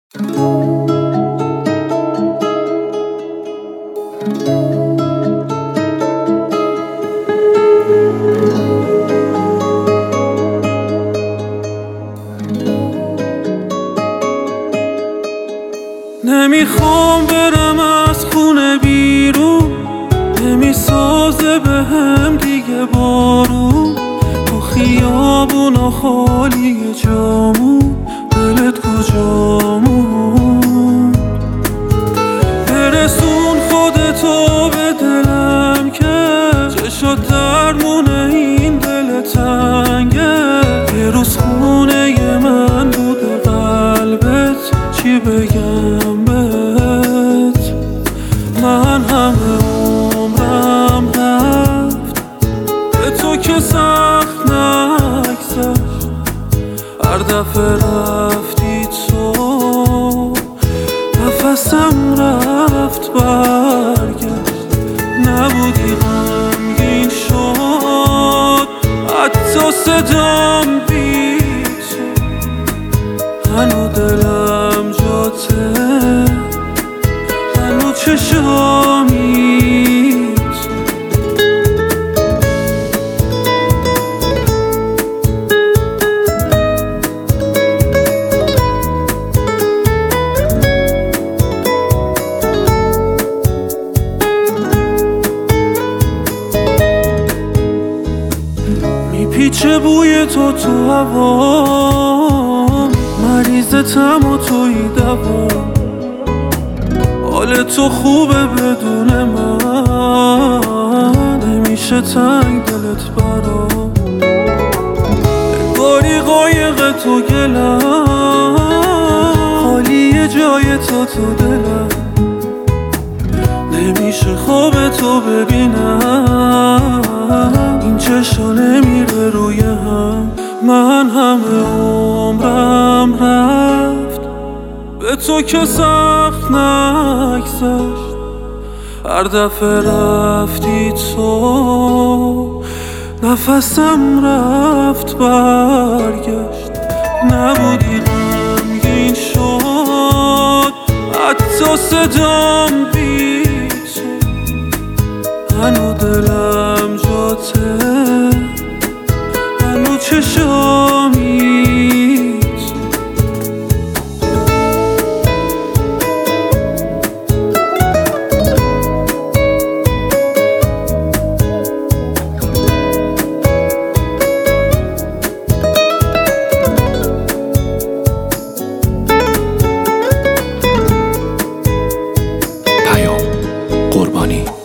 نمیخوام برم از خونه بیرون، نمیسازه بهم دیگه بارون. تو خیابونا خالی جامون، دلت کجامون؟ برسون خودتو به دلم که چشات درمونه این دل تنگه. یه روز خونه من بوده قلبت، چی بگم بهت؟ من همه عمرم رفت به تو که سخت نگذشت. هر دفعه رفتی تو نفسم رفت برگشت. نبودی غمگین شد حتی صدام بی تو. هنو دلم جاته، هنو چشامی تو. میپیچه بوی تو هوا، مریضتم و توی دوا. حال تو خوبه بدون من، نمیشه تنگ دلت برام. انگاری قایق تو گلم، خالیه جای تو دلم. نمیشه خواب تو ببینم، این چشا نمیره روی هم. من همه عمرم رفت به تو که سخت نگذشت. هر دفعه رفتی تو نفسم رفت برگشت. نبودی غمگین شد حتی صدام بی تو. هنو دلم جاته، هنو چشامی تو. پیام قربانی.